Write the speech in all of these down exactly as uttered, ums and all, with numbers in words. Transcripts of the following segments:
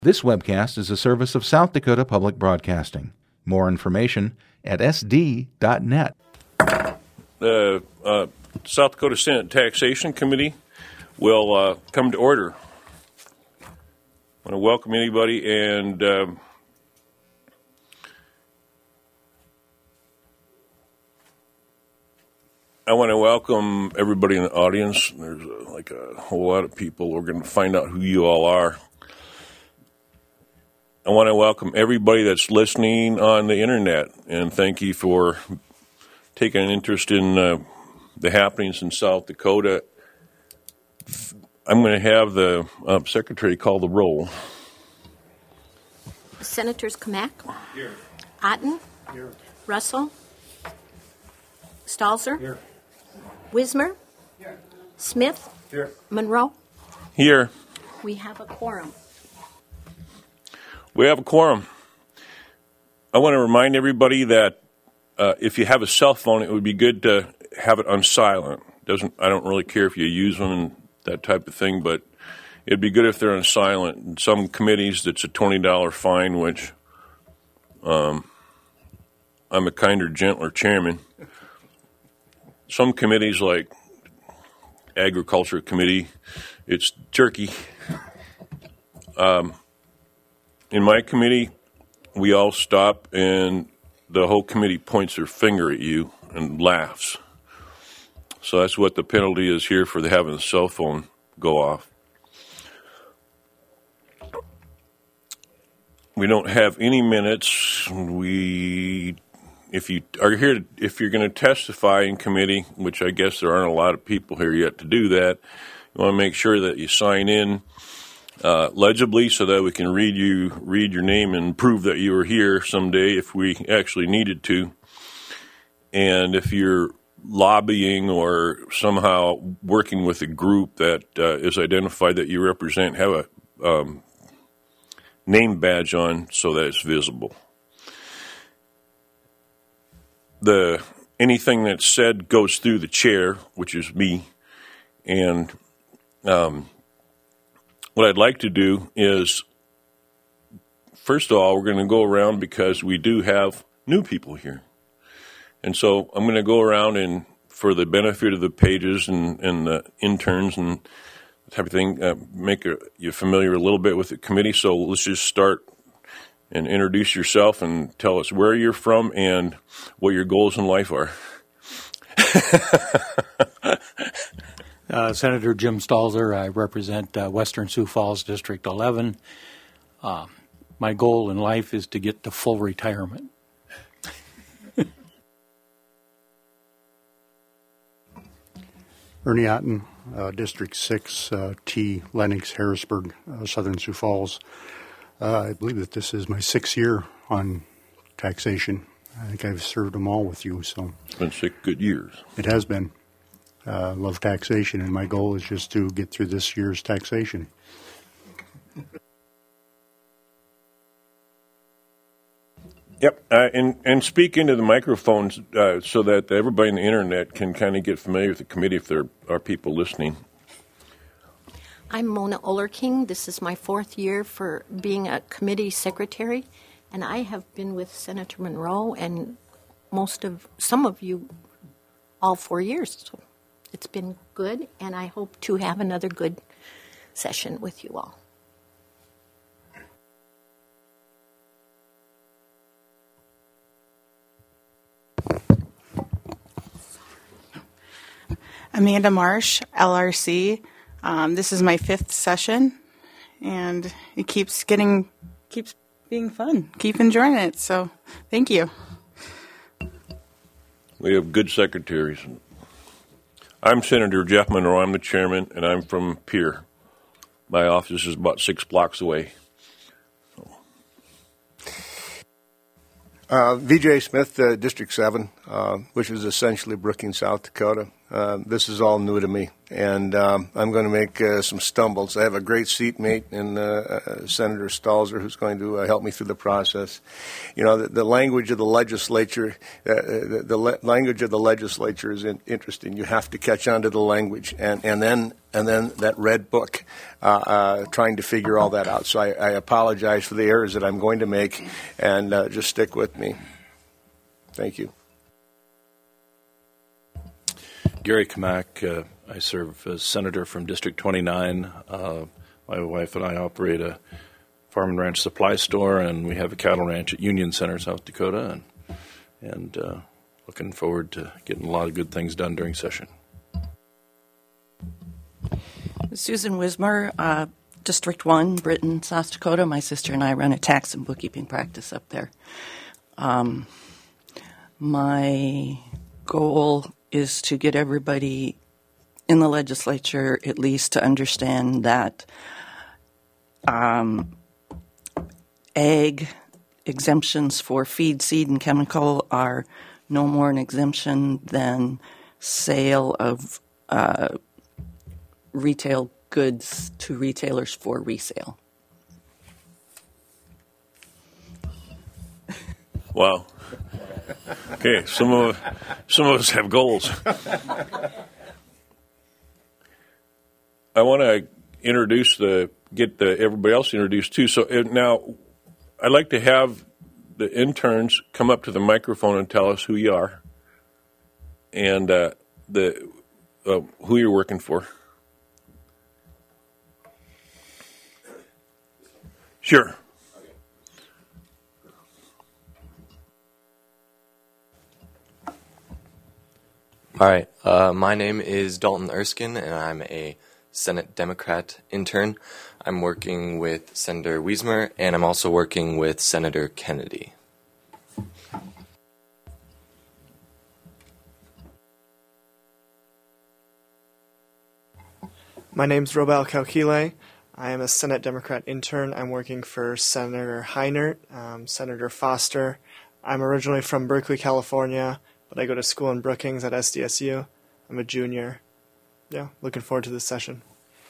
This webcast is a service of South Dakota Public Broadcasting. More information at s d dot net. The uh, South Dakota Senate Taxation Committee will uh, come to order. I want to welcome anybody, and um, I want to welcome everybody in the audience. There's uh, like a whole lot of people. We're going to find out who you all are. I want to welcome everybody that's listening on the internet, and thank you for taking an interest in uh, the happenings in South Dakota. I'm going to have the uh, secretary call the roll. Senators Kamak, here. Otten, here. Russell, Stalzer, here. Wismer, here. Smith, here. Monroe. Here. We have a quorum. We have a quorum. I want to remind everybody that uh, if you have a cell phone, it would be good to have it on silent. Doesn't I don't really care if you use them and that type of thing, but it'd be good if they're on silent. In some committees, it's a twenty dollars fine, which um, I'm a kinder, gentler chairman. Some committees, like Agriculture Committee, it's turkey. Um, In my committee, we all stop and the whole committee points their finger at you and laughs. So that's what the penalty is here for the having the cell phone go off. We don't have any minutes. We, if you are here, to, if you're going to testify in committee, which I guess there aren't a lot of people here yet to do that, you want to make sure that you sign in Uh, legibly so that we can read you read your name and prove that you were here someday if we actually needed to. And if you're lobbying or somehow working with a group that uh, is identified that you represent, have a um, name badge on so that it's visible. The anything that's said goes through the chair, which is me, and um, what I'd like to do is, first of all, we're going to go around because we do have new people here. And so I'm going to go around and, for the benefit of the pages and, and the interns and type of thing, uh, make a, you familiar a little bit with the committee. So let's just start and introduce yourself and tell us where you're from and what your goals in life are. Uh, Senator Jim Stalzer. I represent uh, Western Sioux Falls District eleven. Uh, my goal in life is to get to full retirement. Ernie Otten, uh, District six, uh, T, Lennox, Harrisburg, uh, Southern Sioux Falls. Uh, I believe that this is my sixth year on taxation. I think I've served them all with you. So it's been six good years. It has been. Uh, love taxation, and my goal is just to get through this year's taxation. Yep, uh, and, and speak into the microphones uh, so that everybody on the internet can kind of get familiar with the committee if there are people listening. I'm Mona Olerking. This is my fourth year for being a committee secretary, and I have been with Senator Monroe and most of, some of you, all four years. So it's been good, and I hope to have another good session with you all. Amanda Marsh, L R C. Um, this is my fifth session, and it keeps getting, keeps being fun. Keep enjoying it. So, thank you. We have good secretaries. I'm Senator Jeff Monroe. I'm the chairman, and I'm from Pierre. My office is about six blocks away. So. Uh, V J Smith, uh, District seven, uh, which is essentially Brookings, South Dakota. Uh, this is all new to me, and um, I'm going to make uh, some stumbles. I have a great seatmate in uh, uh, Senator Stalzer, who's going to uh, help me through the process. You know, the, the language of the legislature, uh, the, the le- language of the legislature is in- interesting. You have to catch on to the language, and, and then and then that red book, uh, uh, trying to figure all that out. So I, I apologize for the errors that I'm going to make, and uh, just stick with me. Thank you. Gary Kamak, uh, I serve as senator from District twenty-nine. Uh, my wife and I operate a farm and ranch supply store, and we have a cattle ranch at Union Center, South Dakota, and, and uh, looking forward to getting a lot of good things done during session. Susan Wismer, uh, District one, Britain, South Dakota. My sister and I run a tax and bookkeeping practice up there. Um, my goal is to get everybody in the legislature at least to understand that um, ag exemptions for feed, seed, and chemical are no more an exemption than sale of uh, retail goods to retailers for resale. Wow. Okay, some of some of us have goals. I want to introduce the get the everybody else introduced too. So uh, now, I'd like to have the interns come up to the microphone and tell us who you are and uh, the uh, who you're working for. Sure. All right. Uh, my name is Dalton Erskine, and I'm a Senate Democrat intern. I'm working with Senator Wismer, and I'm also working with Senator Kennedy. My name's Robel Kaukile. I am a Senate Democrat intern. I'm working for Senator Heinert, um, Senator Foster. I'm originally from Berkeley, California, but I go to school in Brookings at S D S U. I'm a junior. Yeah, looking forward to this session.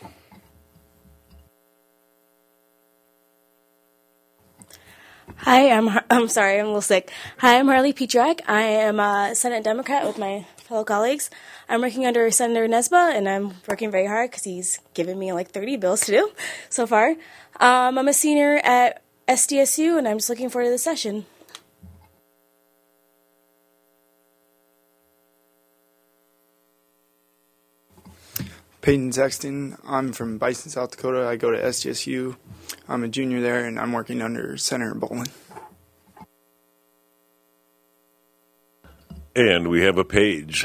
Hi, I'm I'm sorry, I'm a little sick. Hi, I'm Harley Petrak. I am a Senate Democrat with my fellow colleagues. I'm working under Senator Nesba, and I'm working very hard because he's given me like thirty bills to do so far. Um, I'm a senior at S D S U, and I'm just looking forward to the session. Peyton Sexton. I'm from Bison, South Dakota. I go to S D S U. I'm a junior there, and I'm working under Senator Bolin. And we have a page.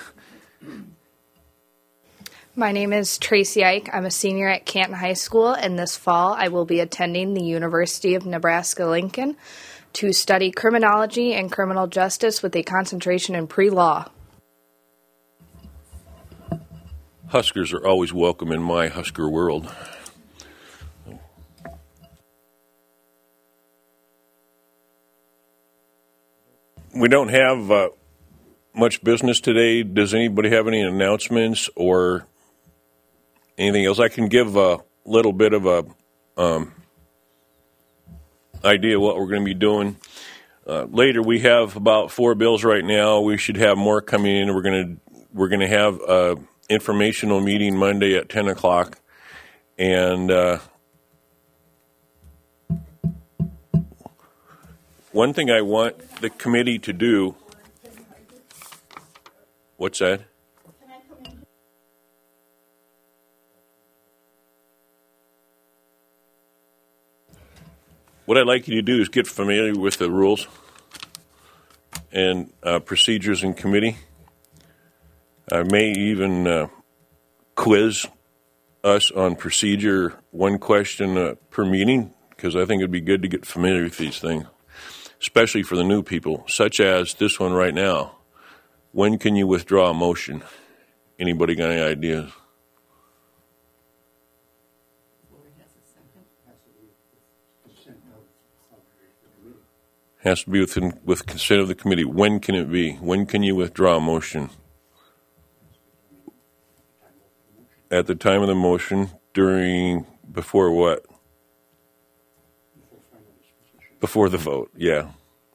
My name is Tracy Ike. I'm a senior at Canton High School, and this fall I will be attending the University of Nebraska-Lincoln to study criminology and criminal justice with a concentration in pre-law. Huskers are always welcome in my Husker world. We don't have uh, much business today. Does anybody have any announcements or anything else? I can give a little bit of a um, idea of what we're going to be doing. Uh, later, we have about four bills right now. We should have more coming in. We're going to we're going to have a informational meeting Monday at ten o'clock, and uh, one thing I want the committee to do. What's that? What I'd like you to do is get familiar with the rules and uh, procedures in committee. I may even uh, quiz us on procedure, one question uh, per meeting, because I think it'd be good to get familiar with these things, especially for the new people, such as this one right now. When can you withdraw a motion? Anybody got any ideas? Has to be within, with consent of the committee. When can it be? When can you withdraw a motion? at the time of the motion during, before what? Before the vote, yeah.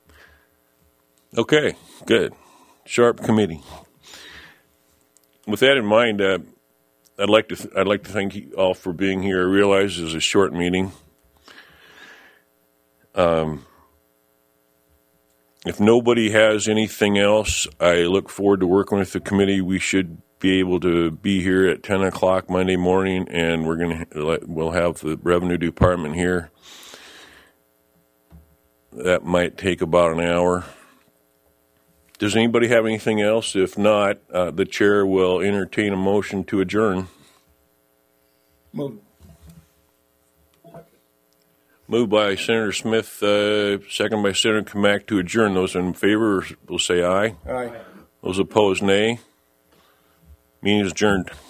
Okay, good. Sharp committee. With that in mind, uh, I'd like to th- I'd like to thank you all for being here. I realize it's a short meeting. Um, if nobody has anything else, I look forward to working with the committee. We should be able to be here at ten o'clock Monday morning, and we're going to we'll have the revenue department here. That might take about an hour. Does anybody have anything else? If not, uh, the chair will entertain a motion to adjourn. Move. Moved by Senator Smith, uh, second by Senator Kamak to adjourn. Those in favor will say aye. Aye. Those opposed, nay. Meeting is adjourned.